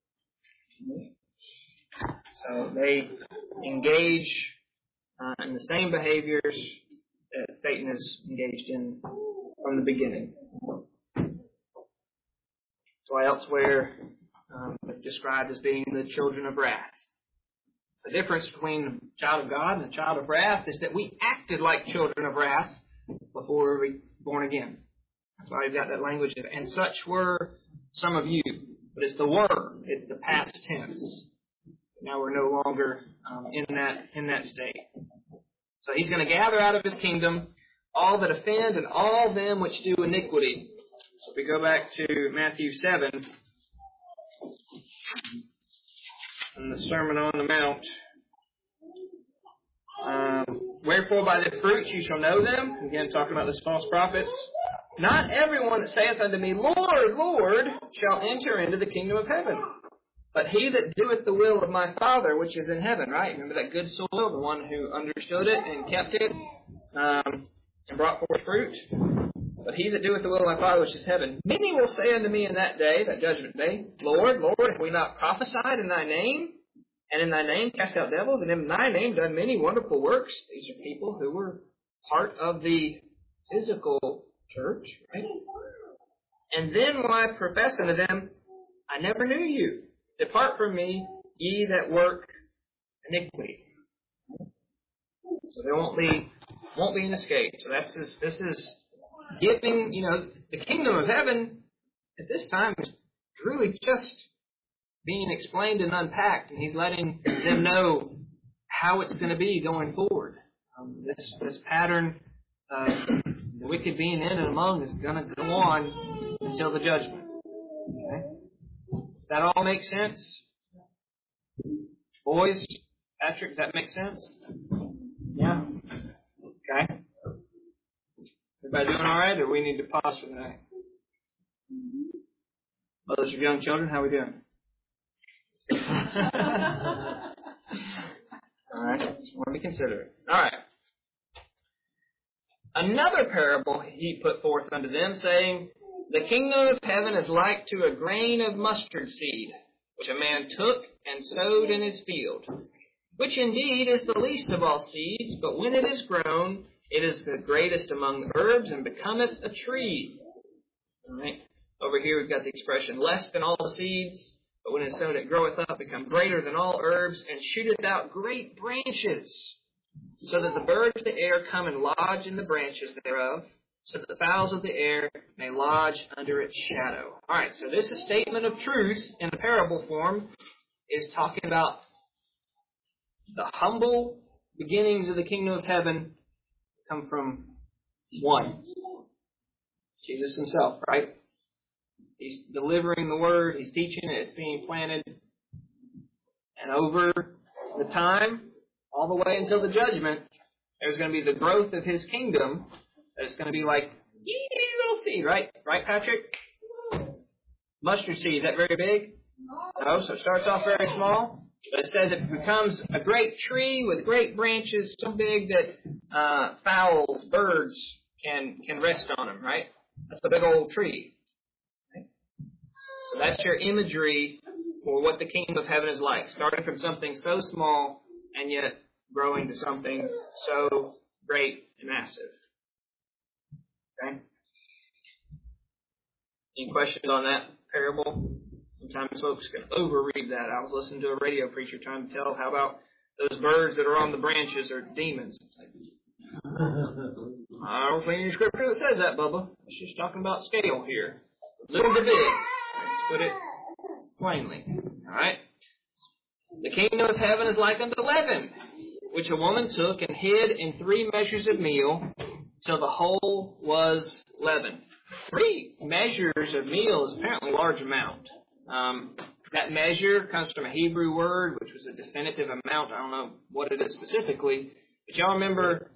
So they engage in the same behaviors that Satan is engaged in from the beginning. That's why elsewhere it's described as being the children of wrath. The difference between the child of God and the child of wrath is that we acted like children of wrath before we were born again. That's why we've got that language of, and such were some of you. But it's the were, it's the past tense. Now we're no longer in that state. So he's going to gather out of his kingdom all that offend and all them which do iniquity. So if we go back to Matthew 7, in the Sermon on the Mount, wherefore by their fruits you shall know them. Again, talking about those false prophets. Not everyone that saith unto me, Lord, Lord, shall enter into the kingdom of heaven, but he that doeth the will of my Father which is in heaven. Right? Remember that good soil, the one who understood it and kept it, and brought forth fruit. But he that doeth the will of my Father which is in heaven. Many will say unto me in that day, that judgment day, Lord, Lord, have we not prophesied in thy name? And in thy name cast out devils, and in thy name done many wonderful works. These are people who were part of the physical church, right? And then will I profess unto them, I never knew you. Depart from me, ye that work iniquity. So there won't be an escape. So this is giving, the kingdom of heaven at this time is really just being explained and unpacked, and he's letting them know how it's going to be going forward. This pattern the wicked being in and among is going to go on until the judgment. Okay? Does that all make sense? Boys, Patrick, does that make sense? Yeah? Okay. Everybody doing all right, or we need to pause for the night? Mothers of young children, how are we doing? All right, just want to consider it. All right. Another parable he put forth unto them, saying, The kingdom of heaven is like to a grain of mustard seed, which a man took and sowed in his field, which indeed is the least of all seeds, but when it is grown, it is the greatest among the herbs, and becometh a tree. All right. Over here we've got the expression, less than all the seeds, but when it is sown, it groweth up, become greater than all herbs, and shooteth out great branches, so that the birds of the air come and lodge in the branches thereof, so that the fowls of the air may lodge under its shadow. All right, so this is statement of truth in the parable form is talking about the humble beginnings of the kingdom of heaven come from one, Jesus himself, right? He's delivering the word, he's teaching it, it's being planted, and over the time, all the way until the judgment, there's going to be the growth of his kingdom. It's going to be like little seed, right? Right, Patrick? Mustard seed, is that very big? No, so it starts off very small. But it says it becomes a great tree with great branches so big that fowls, birds can rest on them, right? That's a big old tree. Right? So that's your imagery for what the kingdom of heaven is like. Starting from something so small and yet growing to something so great and massive. Okay? Any questions on that parable? Sometimes folks can overread that. I was listening to a radio preacher trying to tell how about those birds that are on the branches are demons. I don't think any scripture that says that, Bubba. It's just talking about scale here. Little to big. Let's put it plainly. Alright? The kingdom of heaven is like unto leaven, which a woman took and hid in 3 measures of meal, till the whole was leavened. 3 measures of meal is apparently a large amount. That measure comes from a Hebrew word, which was a definitive amount. I don't know what it is specifically. But y'all remember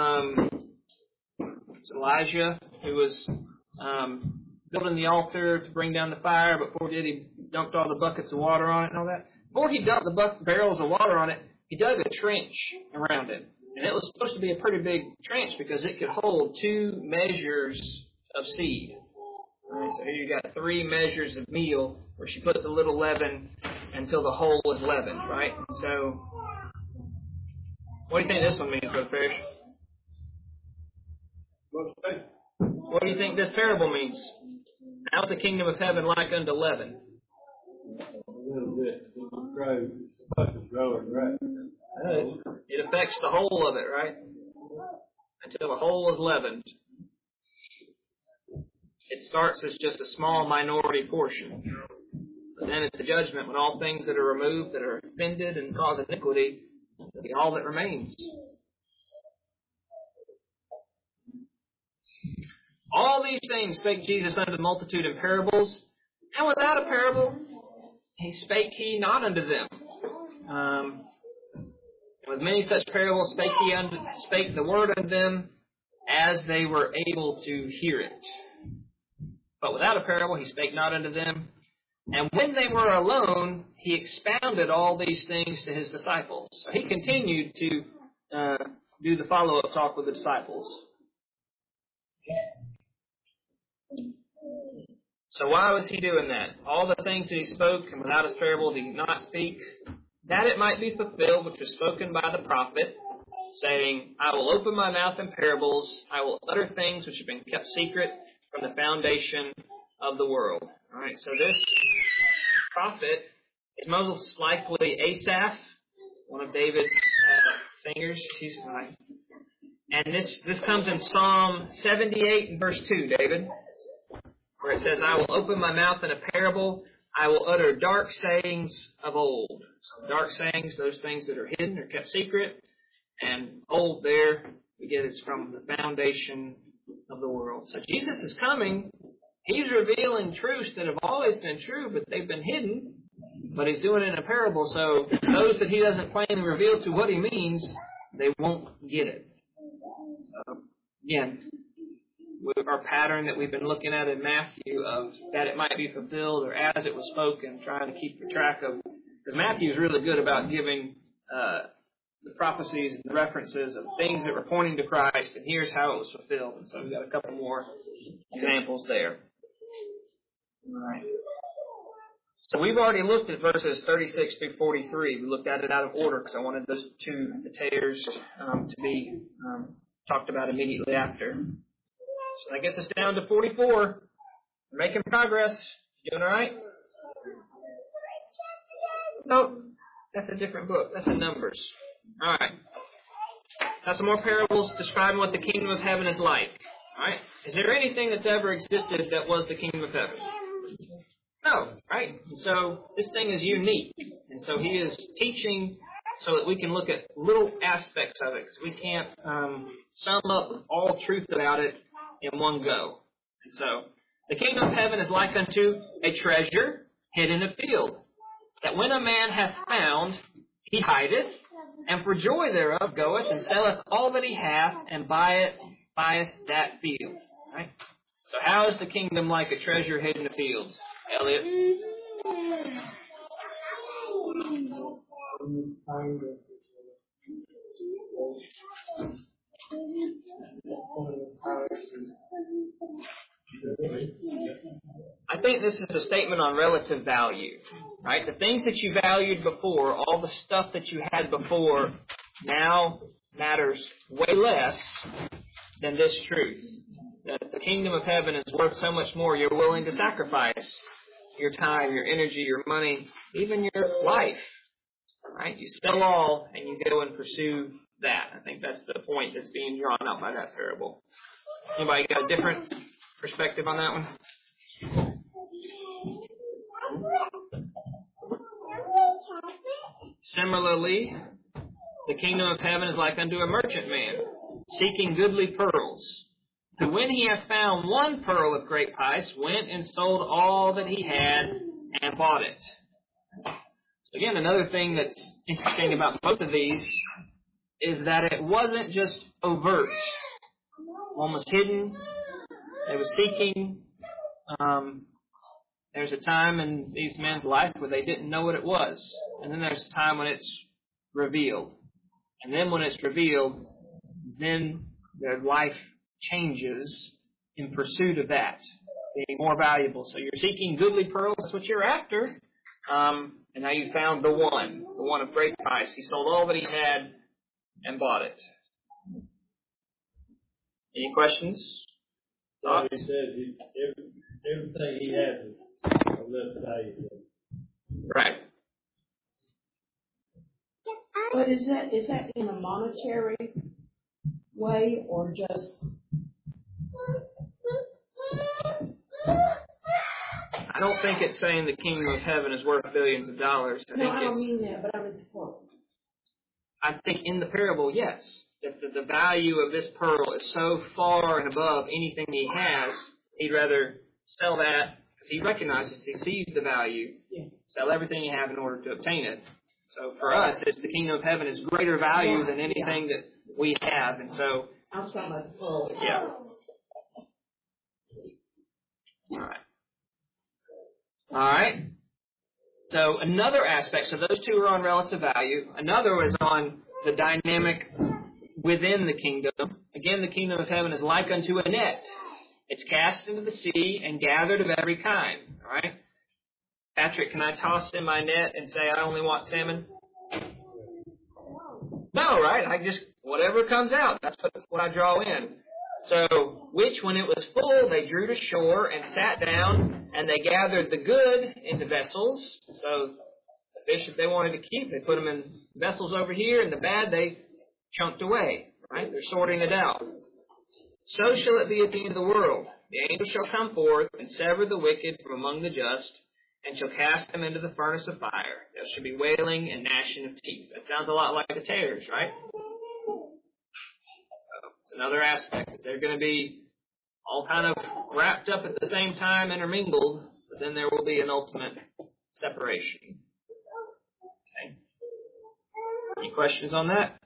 Elijah, who was building the altar to bring down the fire. Before he did, he dumped all the buckets of water on it and all that. Before he dumped the barrels of water on it, he dug a trench around it. And it was supposed to be a pretty big trench because it could hold 2 measures of seed. All right, so here you got 3 measures of meal where she puts a little leaven until the whole is leavened, right? So, what do you think this one means, Brother Parrish? What do you think this parable means? How's the kingdom of heaven like unto leaven? A little bit. It grows, right? It affects the whole of it, right? Until the whole is leavened. It starts as just a small minority portion. But then at the judgment, when all things that are removed, that are offended and cause iniquity, will be all that remains. All these things spake Jesus unto the multitude in parables, and without a parable spake he not unto them. With many such parables spake the word unto them, as they were able to hear it. But without a parable he spake not unto them. And when they were alone, he expounded all these things to his disciples. So he continued to do the follow-up talk with the disciples. So why was he doing that? All the things that he spoke, and without his parable did he not speak, that it might be fulfilled which was spoken by the prophet, saying, I will open my mouth in parables, I will utter things which have been kept secret from the foundation of the world. All right, so this prophet is most likely Asaph, one of David's singers. He's fine. And this comes in Psalm 78 and verse 2, David, where it says, I will open my mouth in a parable, I will utter dark sayings of old. So dark sayings, those things that are hidden or kept secret, and old there, we get it's from the foundation of the world. So Jesus is coming. He's revealing truths that have always been true, but they've been hidden. But he's doing it in a parable, so those that he doesn't plainly reveal to what he means, they won't get it. Again, with our pattern that we've been looking at in Matthew of that it might be fulfilled or as it was spoken, trying to keep track of, because Matthew is really good about giving the prophecies and the references of things that were pointing to Christ, and here's how it was fulfilled. And so we've got a couple more examples there. All right. So we've already looked at verses 36 through 43. We looked at it out of order because I wanted those two tears to be talked about immediately after. So that gets us down to 44. We're making progress. You doing all right? Nope. That's a different book. That's in Numbers. All right. Now some more parables describing what the kingdom of heaven is like. All right. Is there anything that's ever existed that was the kingdom of heaven? No, right? And so this thing is unique. And so he is teaching so that we can look at little aspects of it, because we can't sum up all truth about it in one go. And so the kingdom of heaven is like unto a treasure hid in a field, that when a man hath found, he hideth, and for joy thereof goeth and selleth all that he hath, and buyeth that field. Right? So how is the kingdom like a treasure hid in a field, Elliot? I think this is a statement on relative value, right? The things that you valued before, all the stuff that you had before, now matters way less than this truth. That the kingdom of heaven is worth so much more, you're willing to sacrifice your time, your energy, your money, even your life, right? You sell all and you go and pursue that. I think that's the point that's being drawn out by that parable. Anybody got a different perspective on that one? Similarly, the kingdom of heaven is like unto a merchant man, seeking goodly pearls, who when he hath found one pearl of great price, went and sold all that he had and bought it. So again, another thing that's interesting about both of these is that it wasn't just overt. One was hidden. They were seeking. There's a time in these men's life where they didn't know what it was. And then there's a time when it's revealed. And then when it's revealed, then their life changes in pursuit of that, being more valuable. So you're seeking goodly pearls. That's what you're after. And now you found the one of great price. He sold all that he had and bought it. Any questions? So he said everything he had was of less value. Right. But is that in a monetary way or just? I don't think it's saying the kingdom of heaven is worth billions of dollars. I don't mean that, but I mean for. I think in the parable, yes. That the value of this pearl is so far and above anything he has, he'd rather sell that because he recognizes, he sees the value, sell everything you have in order to obtain it. So for us, it's the kingdom of heaven is greater value than anything that we have. And so, I'm talking about the pearl. yeah. All right. So another aspect, so those two are on relative value. Another is on the dynamic within the kingdom. Again, the kingdom of heaven is like unto a net. It's cast into the sea and gathered of every kind. All right. Patrick, can I toss in my net and say I only want salmon? No, right? I just, whatever comes out, that's what I draw in. So, which when it was full, they drew to shore and sat down, and they gathered the good into vessels. So, the fish that they wanted to keep, they put them in vessels over here, and the bad they chunked away. Right? They're sorting it out. So shall it be at the end of the world. The angel shall come forth and sever the wicked from among the just, and shall cast them into the furnace of fire. There shall be wailing and gnashing of teeth. That sounds a lot like the tares, right? It's another aspect. They're going to be all kind of wrapped up at the same time, intermingled, but then there will be an ultimate separation. Okay. Any questions on that?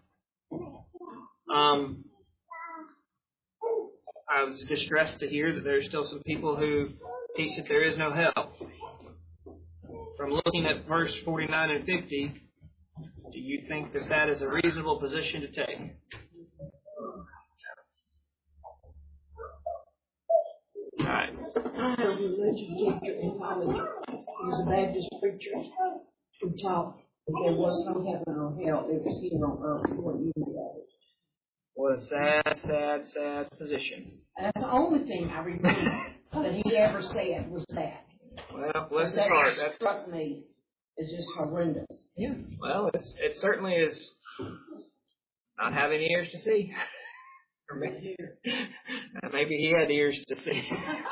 I was distressed to hear that there are still some people who teach that there is no hell. From looking at verse 49 and 50, do you think that that is a reasonable position to take? All right. I had a religion teacher in college. He was a Baptist preacher who taught that there was no heaven or hell. It was here on earth. What you know. What a sad position. That's the only thing I remember that he ever said was that. Well, bless his heart. That struck me as just horrendous. Yeah. Well, it certainly is not having ears to see. Or maybe he had ears to see.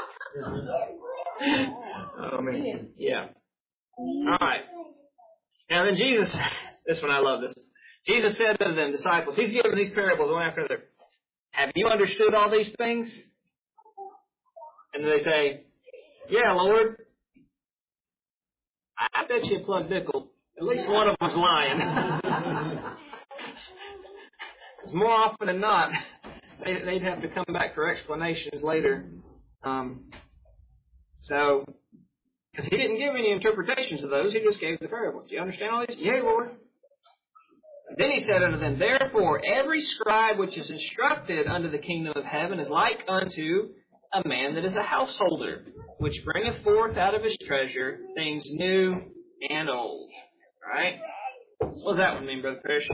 Oh, man. Yeah. All right. Now then Jesus, this one I love this. Jesus said to them, disciples, he's giving these parables one after another. Have you understood all these things? And they say, yeah, Lord. I bet you Plug Dickel, at least one of them's lying. Because more often than not, they'd have to come back for explanations later. Because he didn't give any interpretations of those, he just gave the parables. Do you understand all these? Yea, Lord. Then he said unto them, therefore every scribe which is instructed unto the kingdom of heaven is like unto a man that is a householder, which bringeth forth out of his treasure things new and old. All right? What does that one mean, Brother Parrish?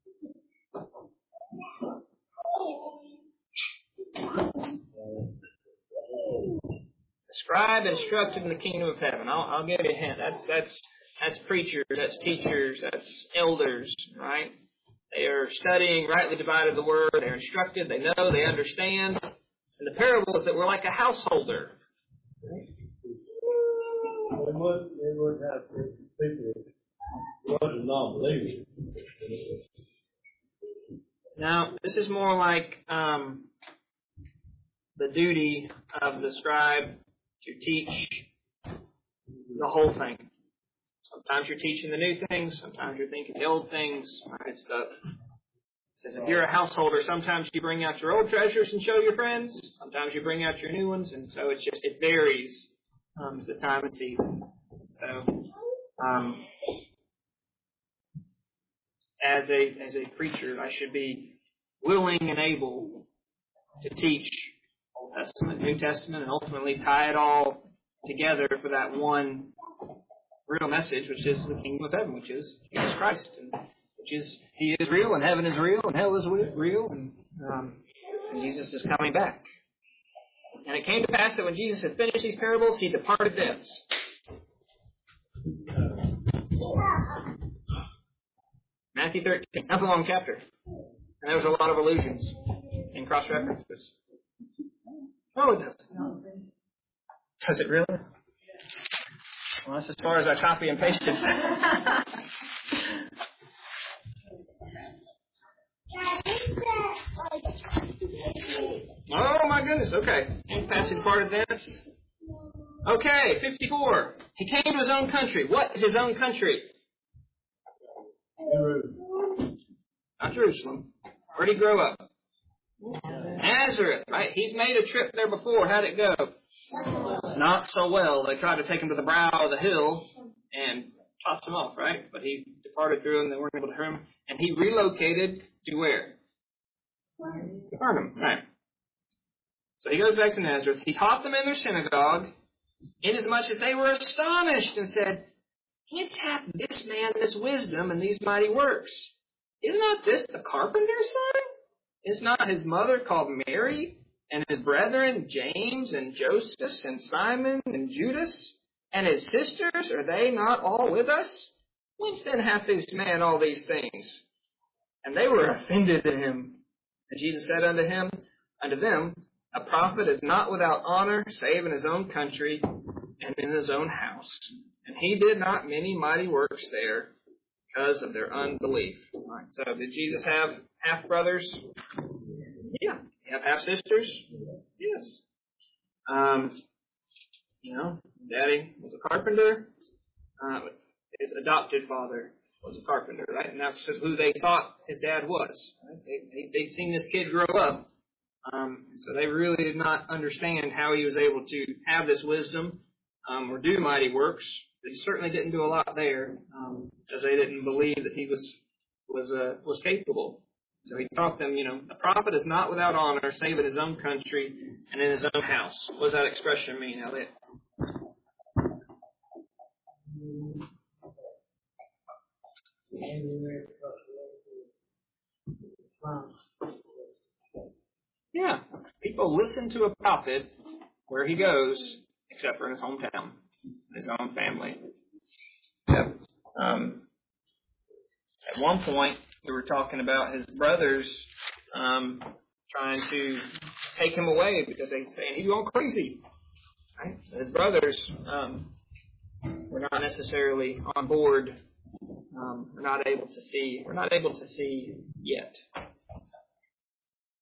A scribe instructed in the kingdom of heaven. I'll give you a hint. That's preachers, that's teachers, that's elders, right? They are studying, rightly divided the word. They're instructed. They know. They understand. And the parable is that we're like a householder. They would have people who wasn't non-believers. Now, this is more like the duty of the scribe to teach the whole thing. Sometimes you're teaching the new things. Sometimes you're thinking the old things. Right? It says if you're a householder, sometimes you bring out your old treasures and show your friends. Sometimes you bring out your new ones. And so it varies the time and season. So as a preacher, I should be willing and able to teach Old Testament, New Testament, and ultimately tie it all together for that one real message, which is the kingdom of heaven, which is Jesus Christ, and which is He is real, and heaven is real, and hell is real, and Jesus is coming back. And it came to pass that when Jesus had finished these parables, He departed thence. Matthew 13. That's a long chapter. And there was a lot of allusions and cross-references. Oh, it does. Does it really? Well, that's as far as I copy and pasted. Oh my goodness, okay. And passing part of this. Okay, 54. He came to his own country. What is his own country? Not Jerusalem. Where did he grow up? Nazareth, right? He's made a trip there before. How'd it go? Not so well. They tried to take him to the brow of the hill and tossed him off, right? But he departed through them. They weren't able to hurt him. And he relocated to where? Capernaum, right. So he goes back to Nazareth. He taught them in their synagogue, inasmuch as they were astonished and said, "Whence hath this man this wisdom and these mighty works? Is not this the carpenter's son? Is not his mother called Mary, and his brethren James and Joseph and Simon and Judas, and his sisters, are they not all with us? Whence then hath this man all these things?" And they were offended at him. And Jesus said unto them, "A prophet is not without honor, save in his own country and in his own house." And he did not many mighty works there because of their unbelief. All right, so did Jesus have half-brothers? Yeah. He have half-sisters? Yes. Daddy was a carpenter. His adopted father was a carpenter, right? And that's who they thought his dad was. Right? They'd seen this kid grow up. So they really did not understand how he was able to have this wisdom or do mighty works. They certainly didn't do a lot there, because they didn't believe that he was capable. So he taught them, a prophet is not without honor, save in his own country and in his own house. What does that expression mean, Elliot? Yeah, people listen to a prophet where he goes, except for in his hometown, his own family. Yep. At one point, we were talking about his brothers trying to take him away because they saying he's going crazy. Right? So his brothers were not necessarily on board. We're not able to see yet.